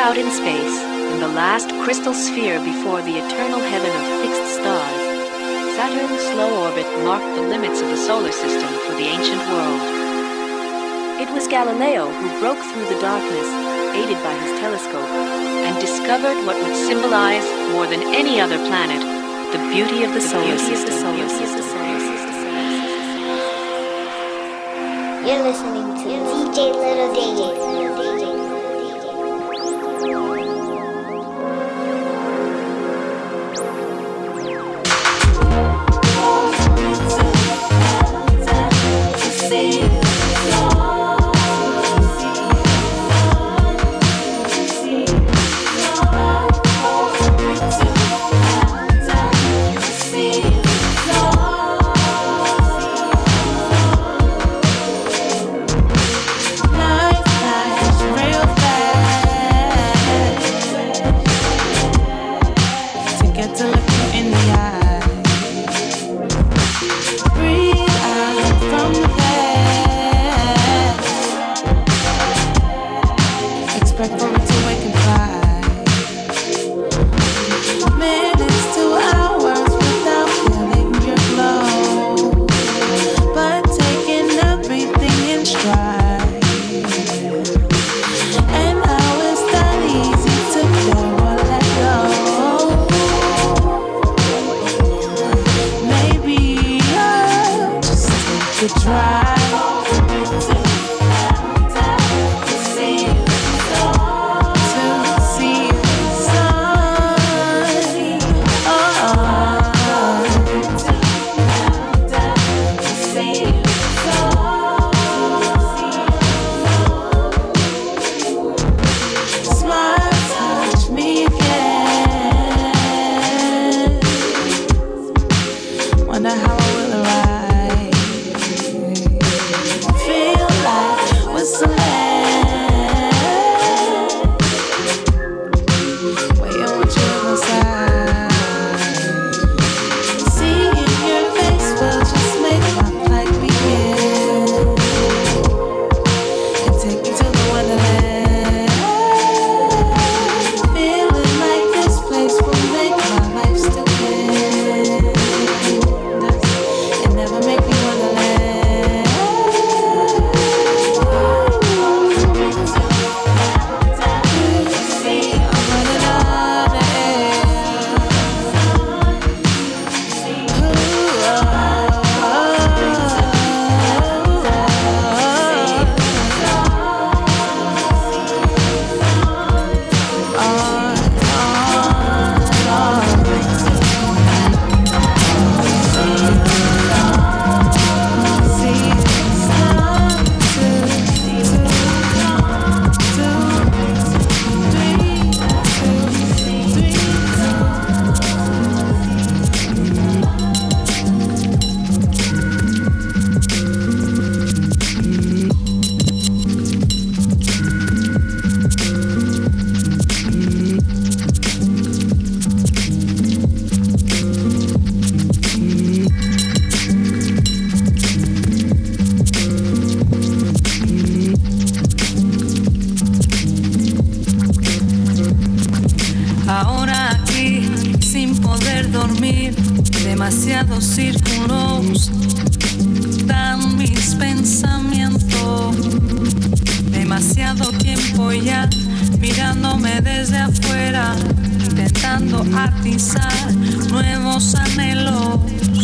out in space, in the last crystal sphere before the eternal heaven of fixed stars, Saturn's slow orbit marked the limits of the solar system for the ancient world. It was Galileo who broke through the darkness, aided by his telescope, and discovered what would symbolize, more than any other planet, the beauty of the solar system. You're listening to DJ Little Diggy. Demasiados círculos dan mis pensamientos. Demasiado tiempo ya mirándome desde afuera, intentando atizar nuevos anhelos,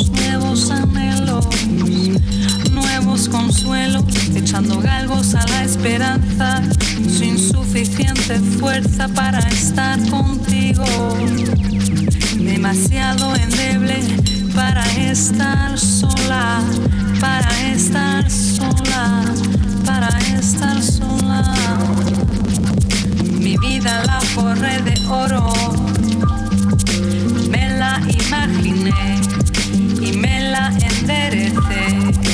nuevos consuelos, echando galgos a la esperanza, sin suficiente fuerza para estar contigo. Demasiado endeble para estar sola, para estar sola, para estar sola. Mi vida la forré de oro, me la imaginé y me la enderecé.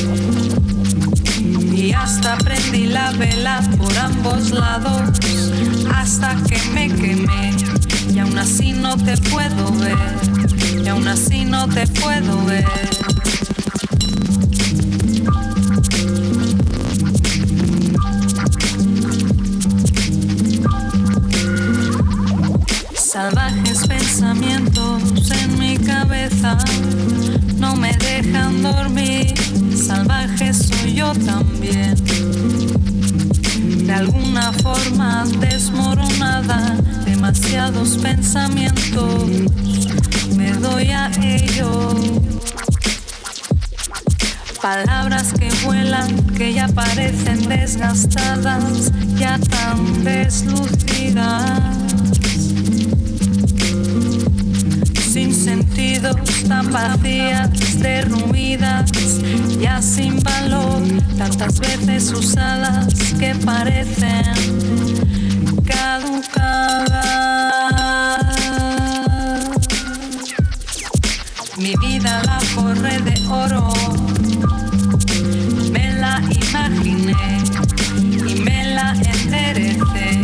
Y hasta prendí la vela por ambos lados, hasta que me quemé. Y aún así no te puedo ver, y aún así no te puedo ver. cabeza, no me dejan dormir. Salvaje soy yo también, de alguna forma desmoronada. Demasiados pensamientos, me doy a ello. Palabras que vuelan, que ya parecen desgastadas, ya tan deslucidas. Sin sentidos, tan vacías, derruidas, ya sin valor, tantas veces usadas que parecen caducadas. Mi vida la forré de oro, me la imaginé y me la enderecé,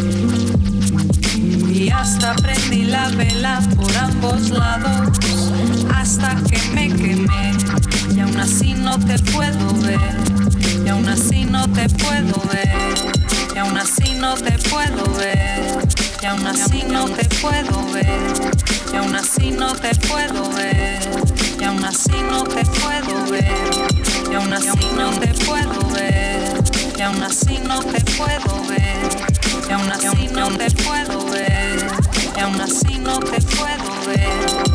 y hasta prendí la vela por ambos lados hasta que me quemé. Y aún así no te puedo ver, y aún así no te puedo ver, y aún así no te puedo ver, y aún así no te puedo ver, y aún así no te puedo ver, y aún así no te puedo ver, y aún así no te puedo ver, y aún así no te puedo ver, y aún así no te puedo ver, y aún así no te puedo ver.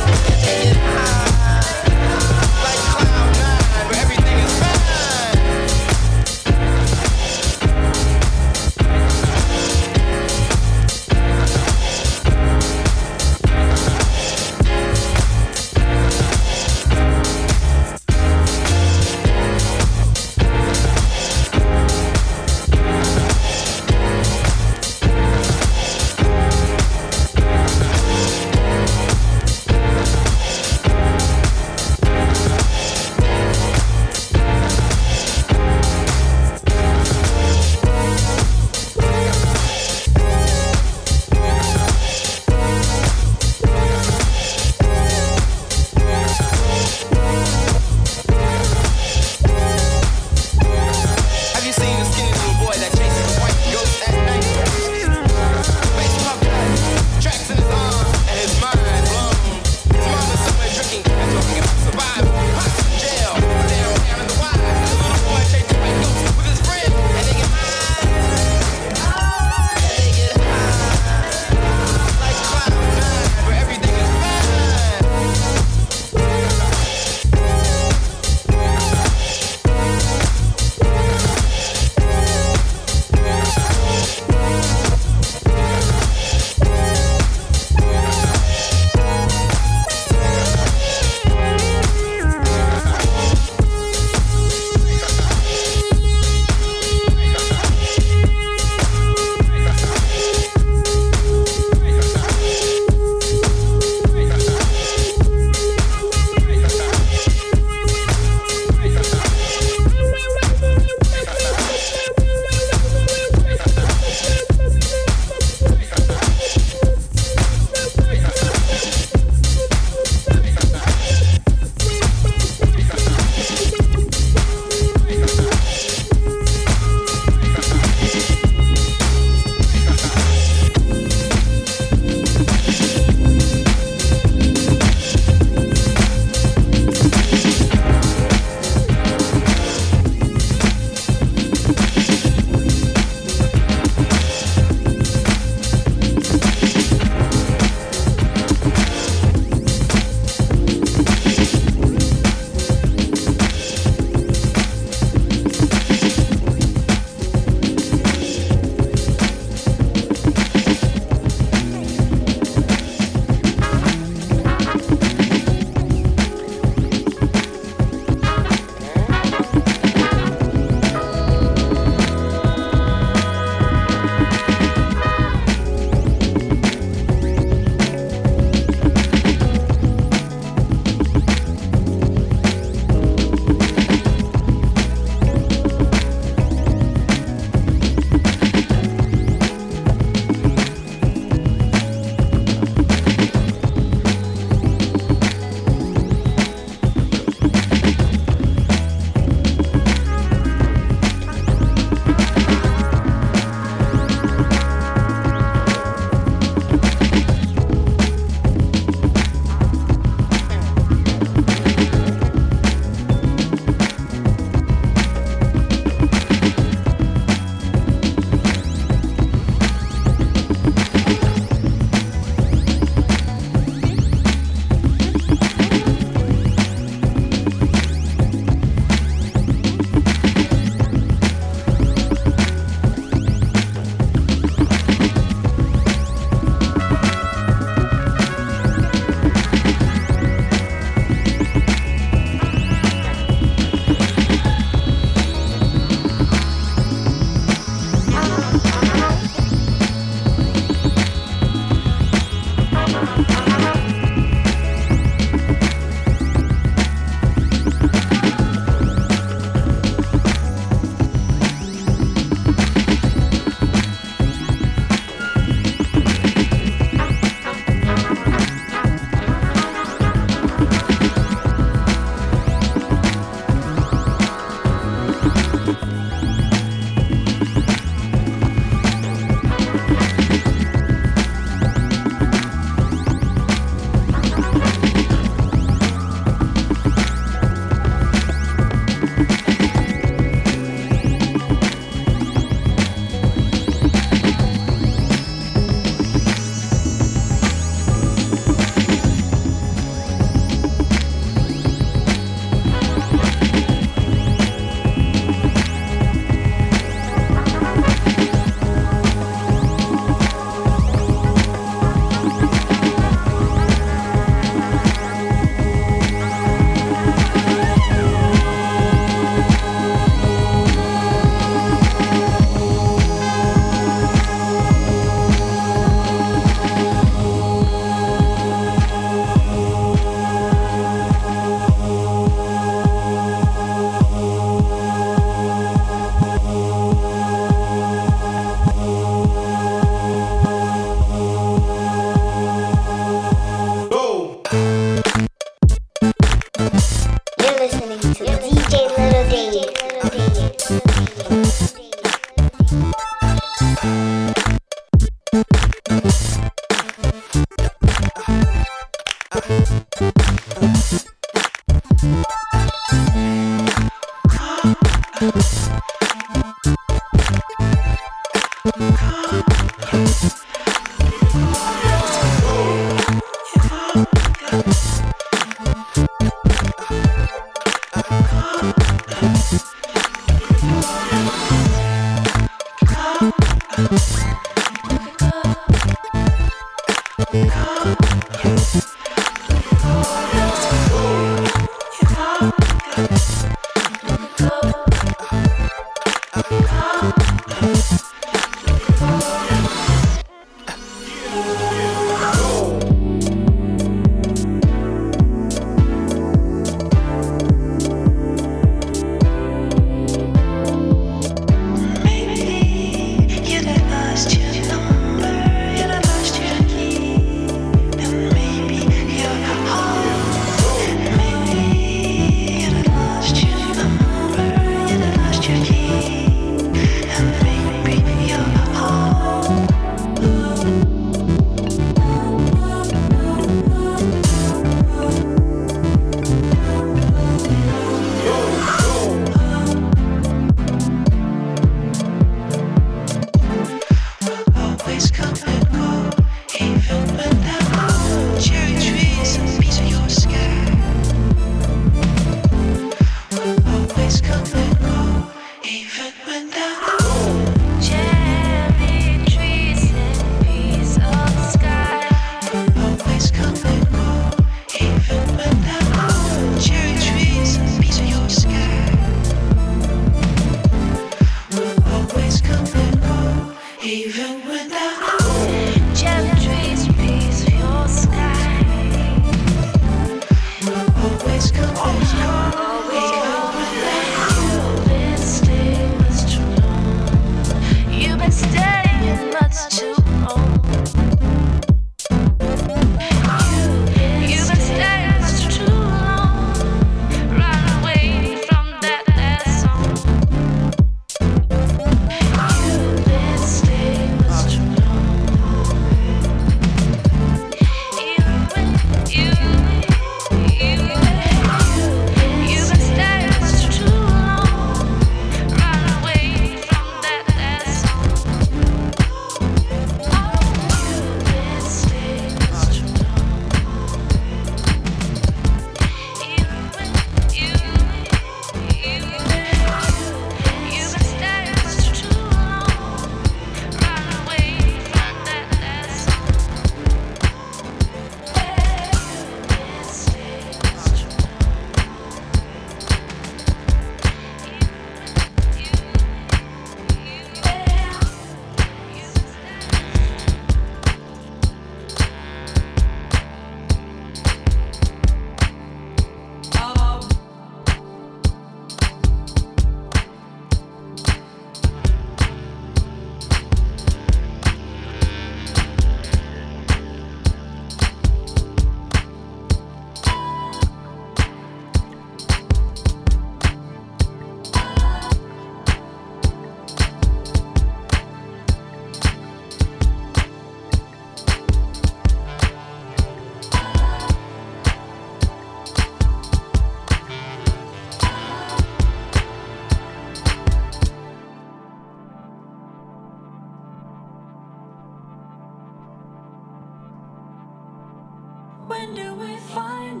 When do we find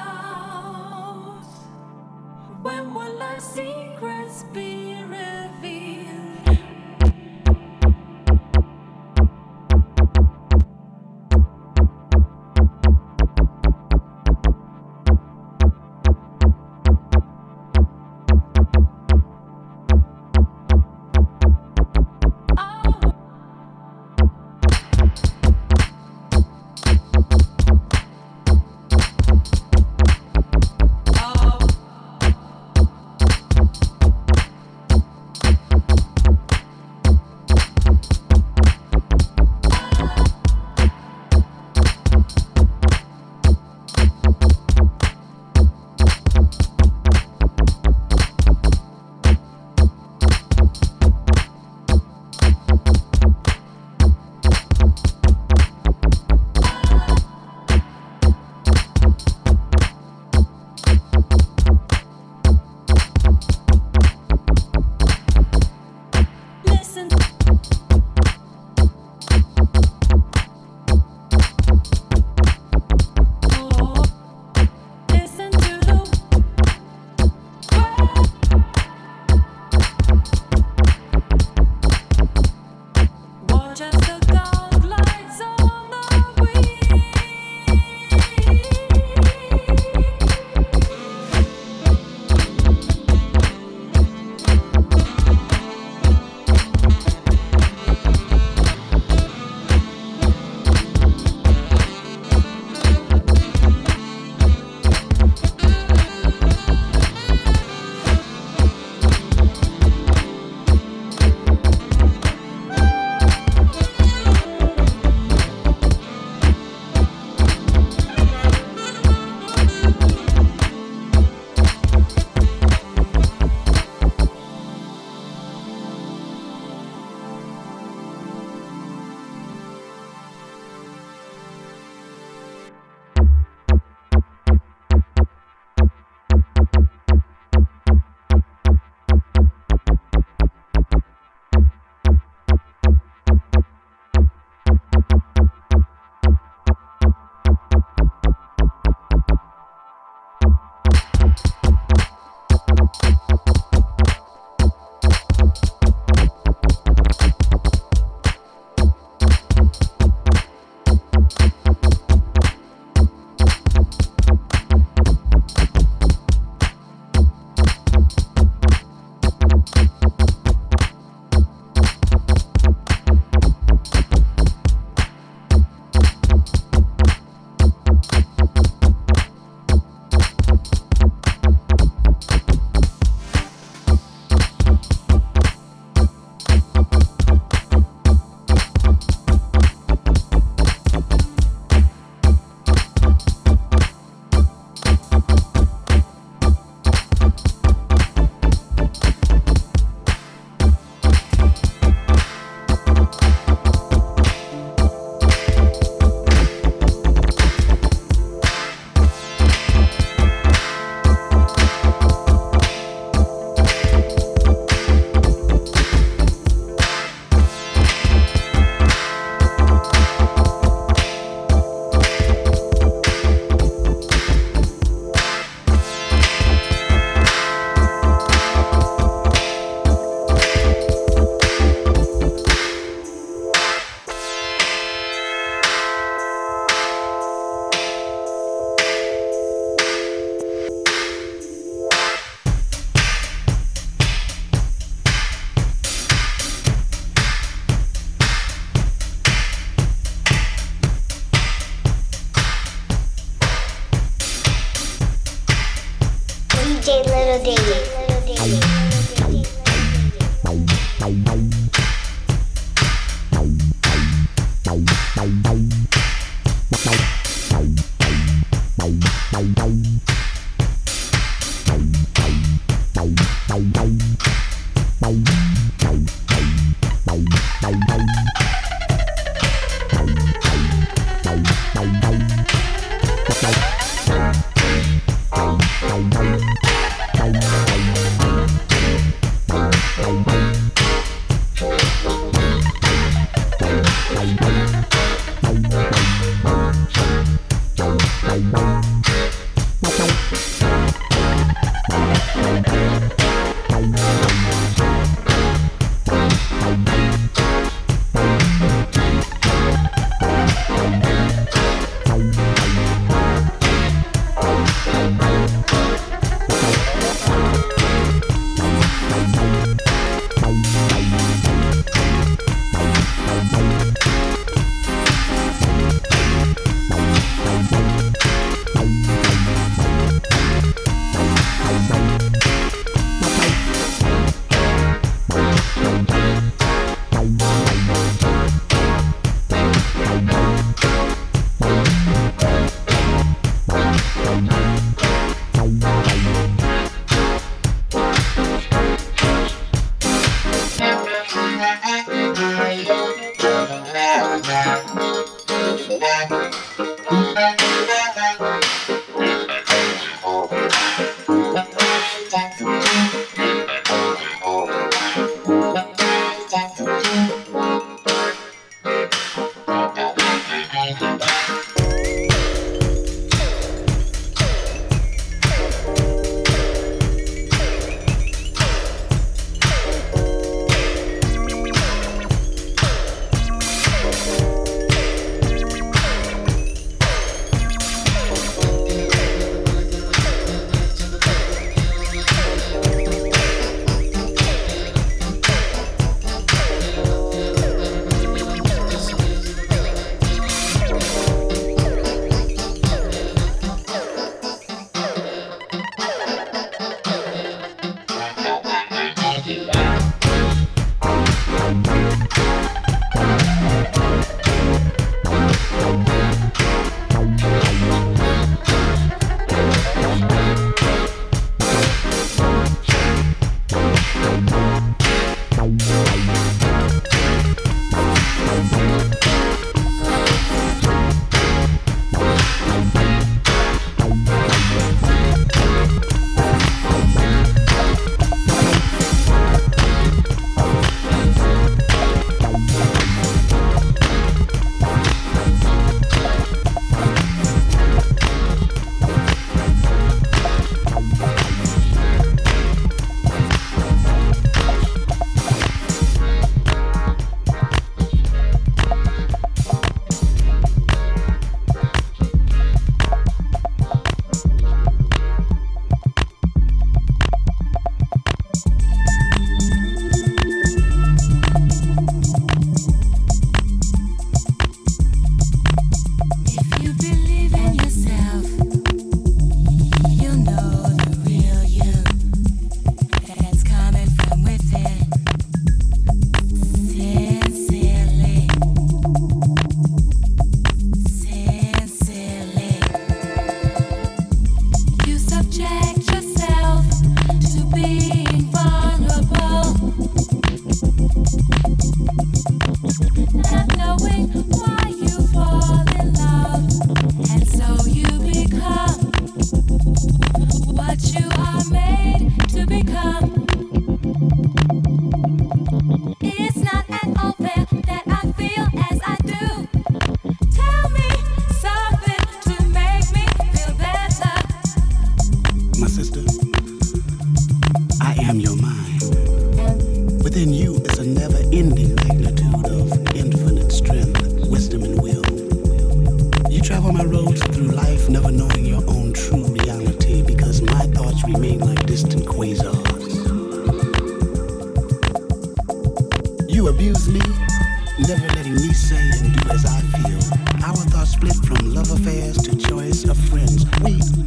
out? When will our secrets be revealed?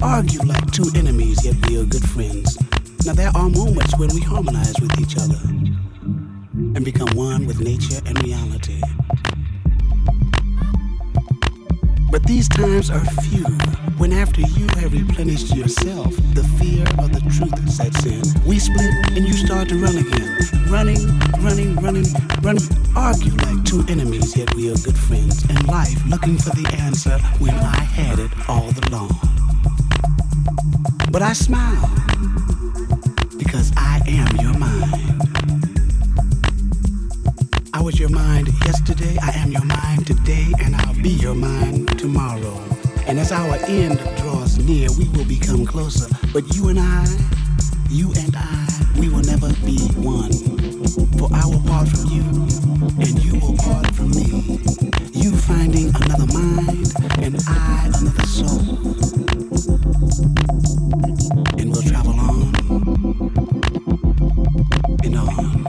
argue like two enemies, yet we are good friends. Now there are moments when we harmonize with each other and become one with nature and reality. But these times are few, when after you have replenished yourself, the fear of the truth sets in. We split and you start to run again. Running, argue like two enemies, yet we are good friends. And life looking for the answer when I had it all along. But I smile, because I am your mind. I was your mind yesterday, I am your mind today, and I'll be your mind tomorrow. And as our end draws near, we will become closer. But you and I, we will never be one. For I will part from you, and you will part from me. You finding another mind, and I another soul. And we'll travel on and on.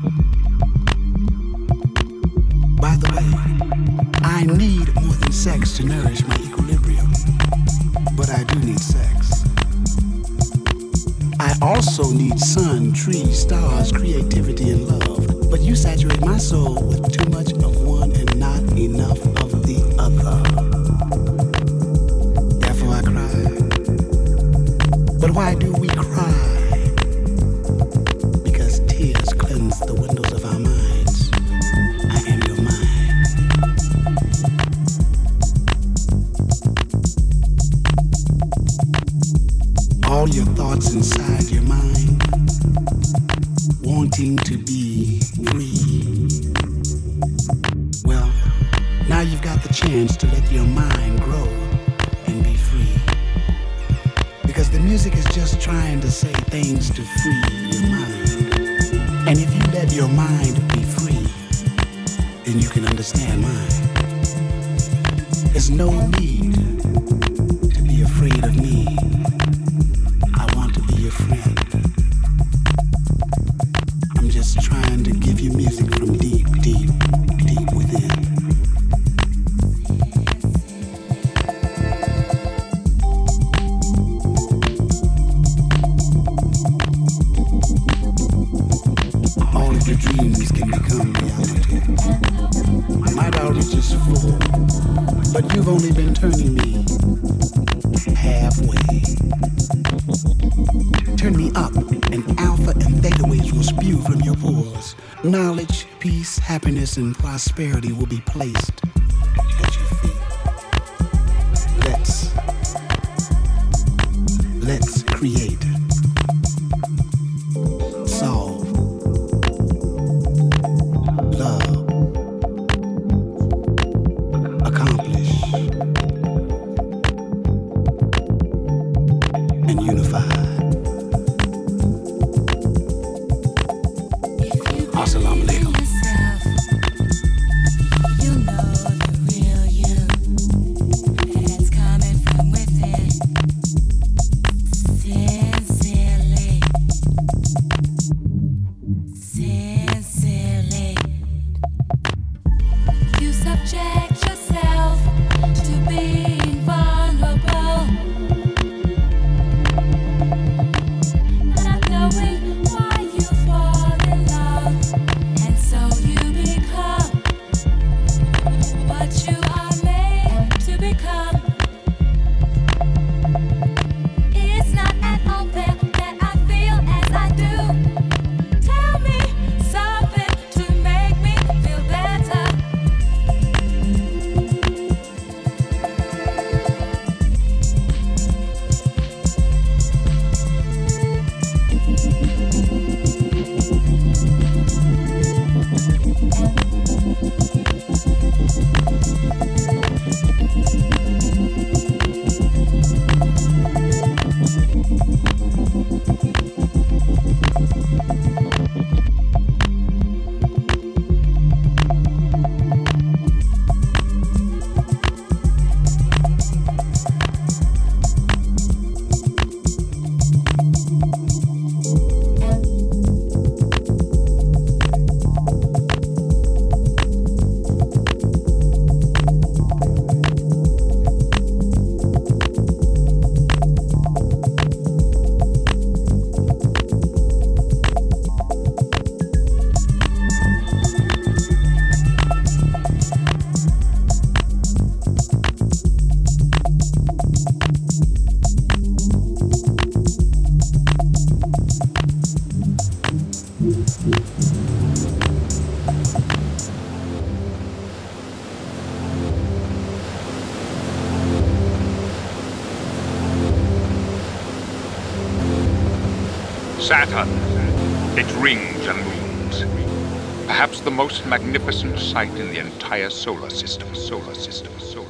By the way, I need more than sex to nourish my equilibrium, but I do need sex. I also need sun, trees, stars, creativity, and love, but you saturate my soul with too much of one and not enough of the other. Therefore I cry. But why do we cry? Because tears cleanse the windows of our minds. I am your mind. All your thoughts inside your mind, wanting to be free. Well, now you've got the chance to let your mind grow and be free. Because the music is just trying to say things to free your mind. And if you let your mind be free, then you can understand mine. There's no need to be afraid of me. I want to be your friend. I'm just trying to give you music from deep, deep, deep within. All of your dreams can become reality. My outreach is full, but you've only been turning me halfway. Turn me up, and alpha and theta waves will spew from your pores. Knowledge, peace, happiness, and prosperity will be placed at your feet. Let's create, solve, love, accomplish, and unify. Assalamu alaikum. You subject yourself Saturn. It rings and moons. Perhaps the most magnificent sight in the entire solar system.